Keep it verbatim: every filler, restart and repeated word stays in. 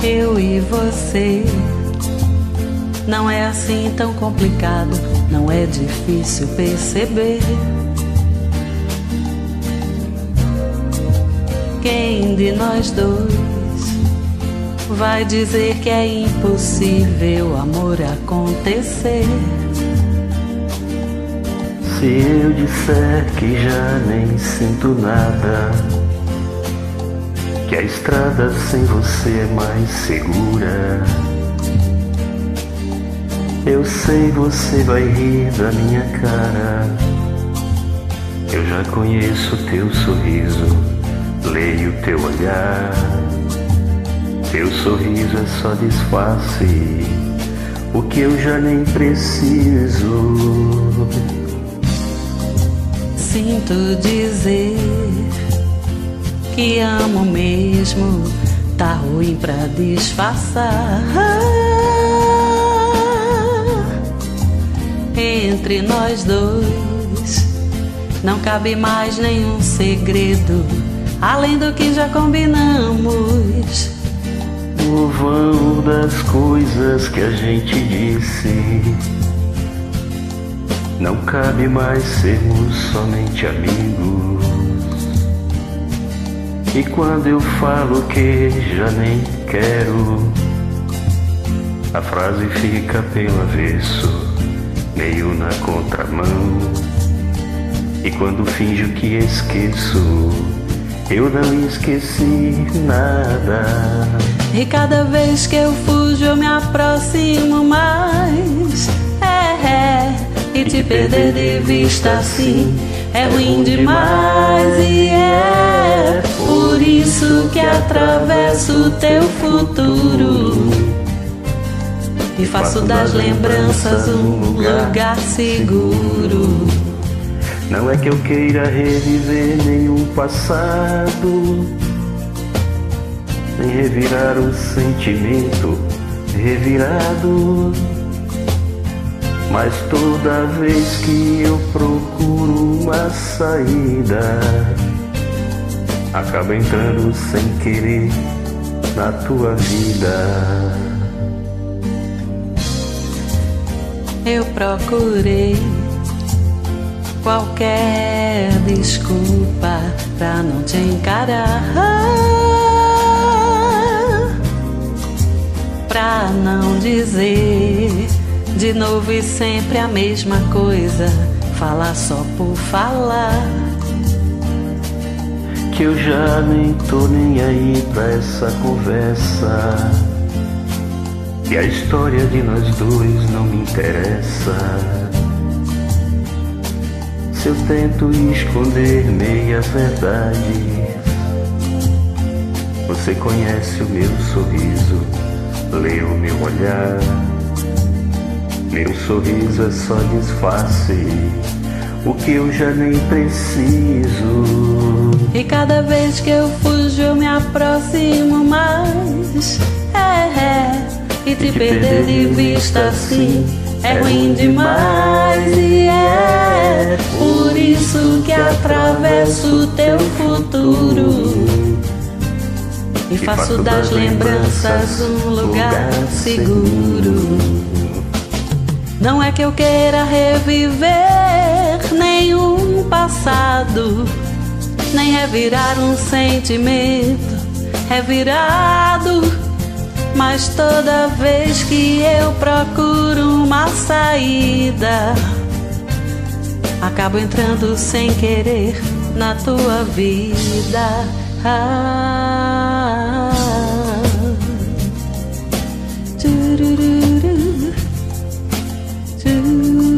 Eu e você, não é assim tão complicado, não é difícil perceber. Quem de nós dois vai dizer que é impossível o amor acontecer? Se eu disser que já nem sinto nada, que a estrada sem você é mais segura, eu sei você vai rir da minha cara. Eu já conheço teu sorriso, leio teu olhar. Teu sorriso é só disfarce, o que eu já nem preciso. Sinto dizer que amo mesmo, tá ruim pra disfarçar. Entre nós dois não cabe mais nenhum segredo, além do que já combinamos. O vão das coisas que a gente disse, não cabe mais sermos somente amigos. E quando eu falo que já nem quero, a frase fica pelo avesso, meio na contramão. E quando finjo que esqueço, eu não esqueci nada. E cada vez que eu fujo eu me aproximo mais. É, é, e te perder de vista assim é ruim demais. E é por isso que atravesso o teu futuro e faço das lembranças um lugar seguro. Não é que eu queira reviver nenhum passado, nem revirar o sentimento revirado, mas toda vez que eu procuro uma saída, acabo entrando sem querer na tua vida. Eu procurei qualquer desculpa pra não te encarar, pra não dizer de novo e sempre a mesma coisa, falar só por falar. Que eu já nem tô nem aí pra essa conversa, que a história de nós dois não me interessa. Se eu tento esconder meia verdade, você conhece o meu sorriso, lê o meu olhar. Meu sorriso é só disfarce, o que eu já nem preciso. E cada vez que eu fujo eu me aproximo mais. É, é, e te perder de vista assim é ruim demais. E é por isso que atravesso o teu futuro e faço das lembranças um lugar seguro. Não é que eu queira reviver nenhum passado, nem revirar um sentimento revirado, mas toda vez que eu procuro uma saída, acabo entrando sem querer na tua vida. Ah, tchururu, tchururu.